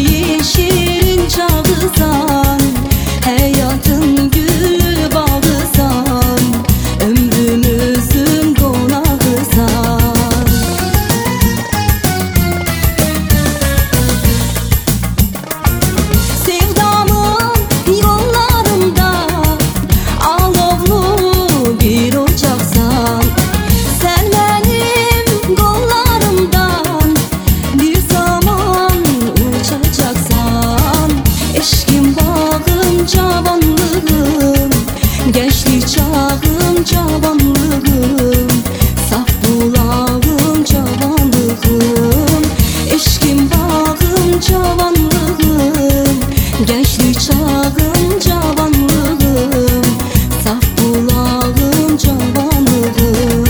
gençliğin şirin çağısan, hayatın gülü bağısan, ömrümüzün konağısan. Sevdamın yollarında alovlu bir ocaksan, sen benim kollarımdan bir zaman uçacaksan. Eşkim, bağım, cavanlığım, gençlik çağım, cavanlığım, saf bulağım, cavanlığım. Eşkim, bağım, cavanlığım, gençlik çağım, cavanlığım, saf bulağım, cavanlığım.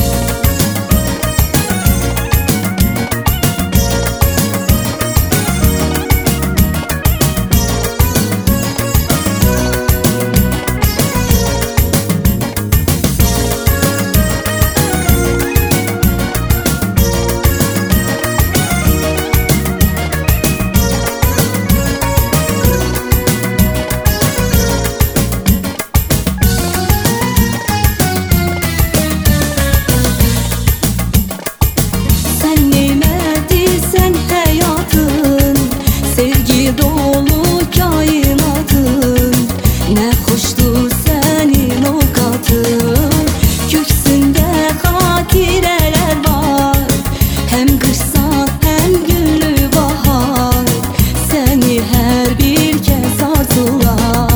Sen nimetisen hayatın, sevgi dolu kainatın, ne hoştur senin o katın. Köksünde hatireler var, hem kışsan hem gülü bahar, seni her bir kez arzular.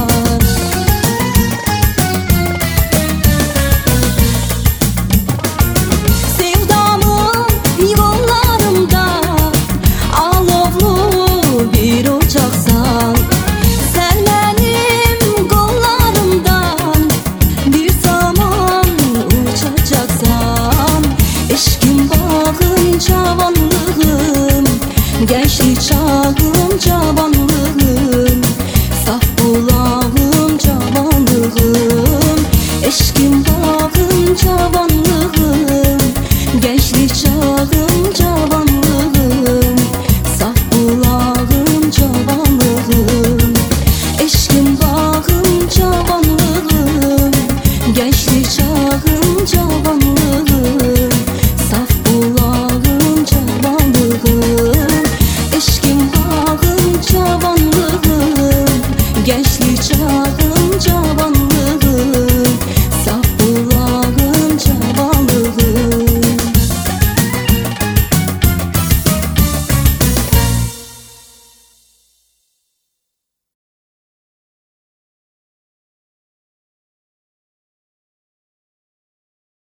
Sevdamın yollarında alovlu bir ocaksan, sen benim kollarımdan bir zaman uçacaksan. Eşkim, bağım, cavanlığım, gençlik çağım, cavanlığım,